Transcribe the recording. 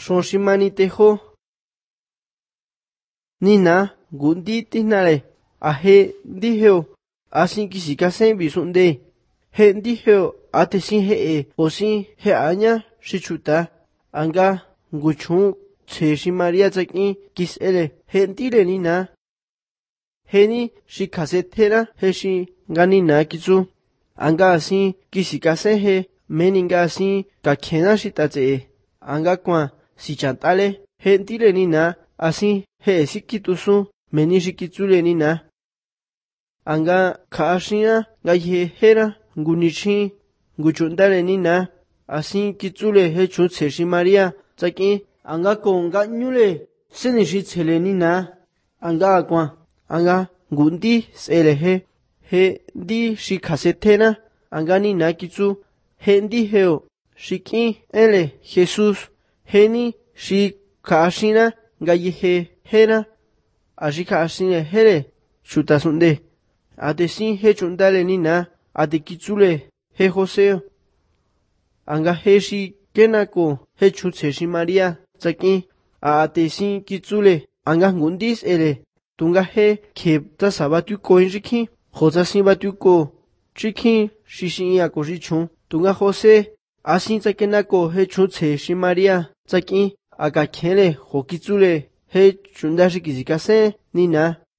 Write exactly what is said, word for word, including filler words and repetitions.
son shimani tejo. Nina, gundi tinale, ahe diheo, asin kisikasen bisunde. He diheo, atesin he osin he aña shichuta, anga nguchun che shimaria tsakin kisele, he dile nina. Heni shikasetera he shi ganina kitsu, anga asin kisikasen he meninga asin kakena shitatse, anga kwa si chantale, he dile nina, asin he sikitusun meni shikitsule nina. Anga kaashina gaye hera ngunichin nguchundale nina, asin kitsule he chutse shimaria tsakin anga konga nyule senishi tsele nina. Anga akwa anga ngundi sele he he di shikasetena anga nina kitsu he ndi heo shikin ele Jesus heni shi kaashina gaye he hera ashika ashine here chutasunde. Atesin he chundale nina, ate kitsule he Joseo. Anga he shi kenako he chutse shi Maria tsakin, atesin kitsule anga ngundis ele, tunga he kepta sabatu ko injikin, jotasin batu ko chikin shishin yako shichun, tunga Jose asin tsakenako he chutse shi Maria tsakin, aga kele ho kitsule he chundashi kizikase nina.